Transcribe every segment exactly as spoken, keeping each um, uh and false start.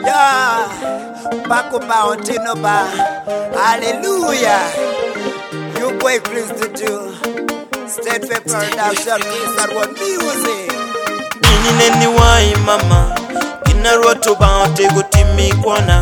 Yeah, Paco Mountain Ba. Hallelujah. You boy please to do. State Fair Production is that what music. Nini ni wai mama Kinarwa toba te gutimi kwana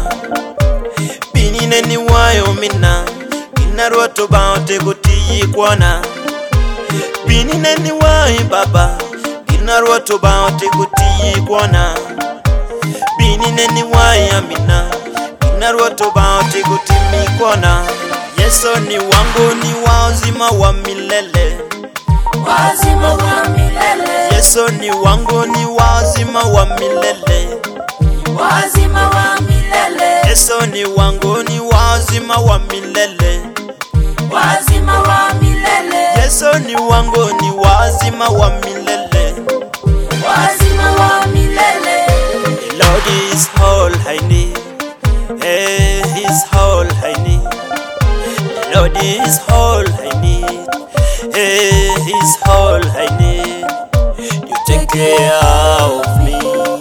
Bini ni wai omina Kinarwa toba te guti kwana Bini ni wai baba Kinarwa toba te guti kwana Bini ni wai amina Kinarwa toba te gutimi kwana Yeso ni wangu ni wauzima wa milele Wazima wa milele. Yesu ni wangu ni wazima wa milele. Wazima wa milele. Yesu ni wangu ni wazima wa milele. Wazima wa milele. Yesu ni wangu ni wazima wa milele. Wazima wa milele. The Lord is all I need. Hey, He's all I need. The Lord is all I need. Hey, He's all I need. You take care of me.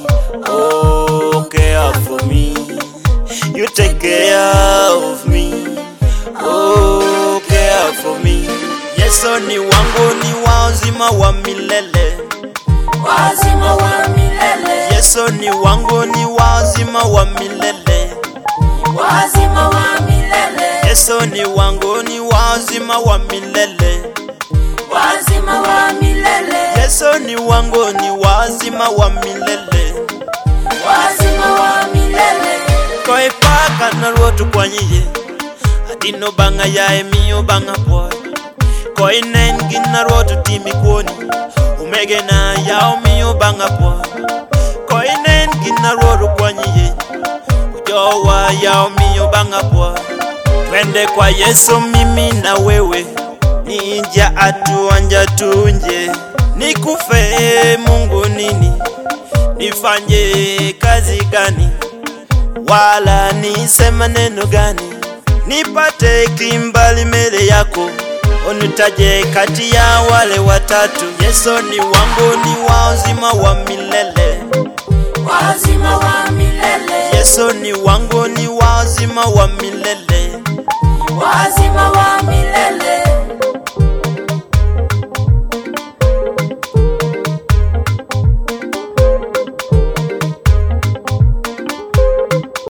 Oh, care for me. You take care of me. Oh, care for me. Yesu ni wangu ni wazima wa milele. Wazima wa milele. Yesu ni wangu ni wazima wa milele. Wazima wa milele. Yesu ni wangu ni wazima wa milele. Wazima wa milele. Yesu ni wangu ni wazima wa milele. Wazima wa milele. Koi paka na rotu kwa nyiye Adino banga ya emiyo banga boy Koi nengi na rotu timi kwoni Umege na ya omiyo banga boy Koi nengi na rotu kwa nyiye Ujowa ya omiyo banga boy Twende kwa Yesu mimi na wewe Ninja atuanja tunje Nikufe Mungu nini Nifanye kazi gani Wala nisema neno gani Nipate kimbali mbele yako Onutaje kati ya wale watatu Yesu ni wangu ni wazima wa milele. Wazima wa milele. Yesu ni wangu ni wazima wa milele. Wazima